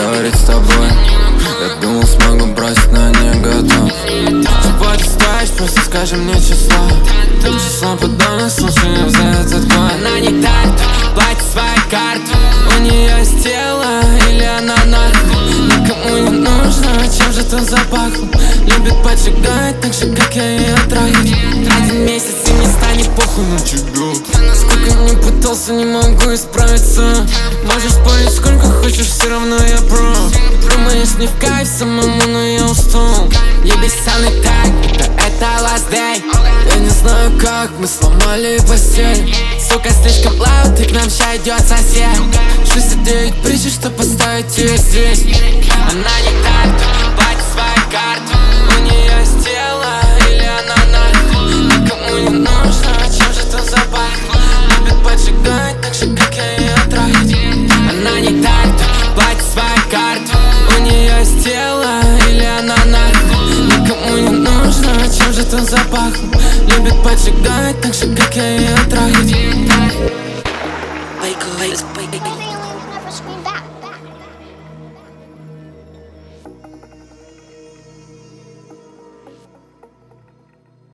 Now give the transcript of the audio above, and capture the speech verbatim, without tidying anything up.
говорить с тобой. Я думал, смогу бросить, но не готов. Чего ты стоишь, просто скажи мне число. Число подобно слушаем за этот год. Она не так, платит свои карты. У нее есть тело или она нахуй. Никому не нужно, чем же ты запахнул. Любит поджигать так же, как я ее трахать. Один месяц и не станет похуй на тебя. Сколько не пытался, не могу исправиться. Можешь спорить сколько хочешь, все равно я прав. Думаешь, не в кайф самому, но я устал. Ебись со мной так, будто это last day. Я не знаю как, мы сломали постель. Сука, слишком лаут, и к нам ща идет сосед. Шесть девять причин, что поставить ее здесь. Она не так, платит свои карты. У нее есть тело или она нахуй. Никому не нужно, чем же ты запахнул. Любит поджигать так же, как я ее трахать. Она не так, платит свои карты. У нее есть тело или она нахуй. Никому не нужно, чем же ты запахнул. Любит поджигать так же, как я ее трахать. Wake up, wake up, wake up.